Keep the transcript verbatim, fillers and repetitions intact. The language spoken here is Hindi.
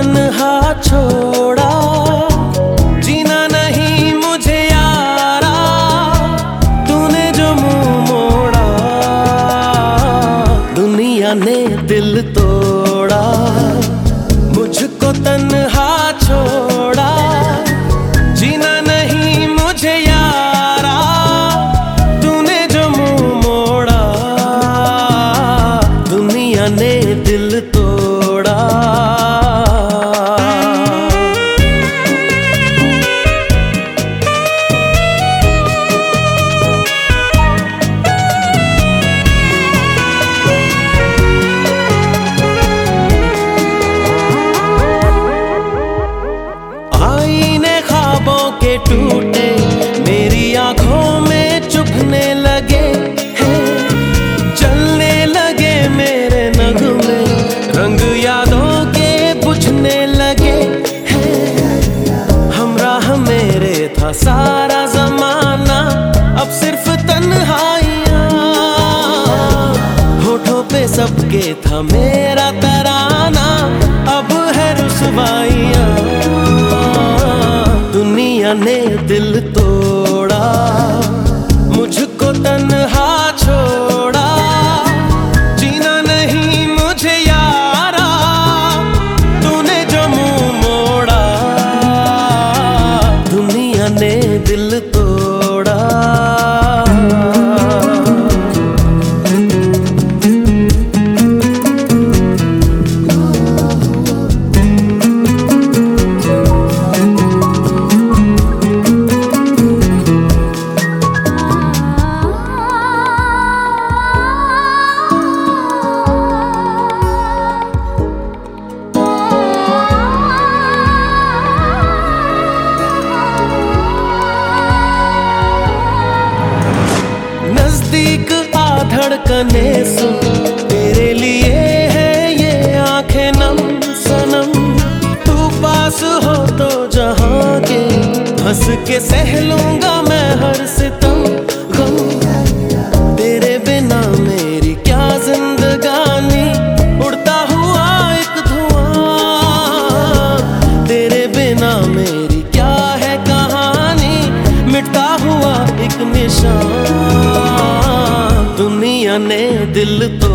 तन्हा छोड़ा, जीना नहीं मुझे यारा, तूने जो मुंह मोड़ा। दुनिया ने दिल तोड़ा, मुझको तन्हा छोड़ा, जीना नहीं मुझे यारा, तूने जो मुंह मोड़ा। दुनिया ने दिल तोड़ा। आईने ख्वाबों के टूटे मेरी आंखों में चुभने लगे हैं, जलने लगे मेरे नगमे, रंग यादों के बुझने लगे हैं। हमराह मेरे था सारा जमाना, अब सिर्फ तन्हाइयाँ, होठों पे सबके था मेरा तराना, अब है रुसवाइयाँ। दुनिया ने दिल तोड़ा, मुझको तन्हा छोड़ा, जीना नहीं मुझे यारा, तूने जो मुंह मोड़ा। दुनिया ने दिल तोड़ा। नजदीक आ धड़कने सुन, तेरे लिए है ये आंखें नम सनम। तू पास हो तो जहां के हंस के सह लूंगा मैं हर सितम गम। तेरे बिना मेरी क्या जिंदगानी, उड़ता हुआ एक धुआं। तेरे बिना मेरी क्या है कहानी, मिटता हुआ एक निशान। दुनिया ने दिल तो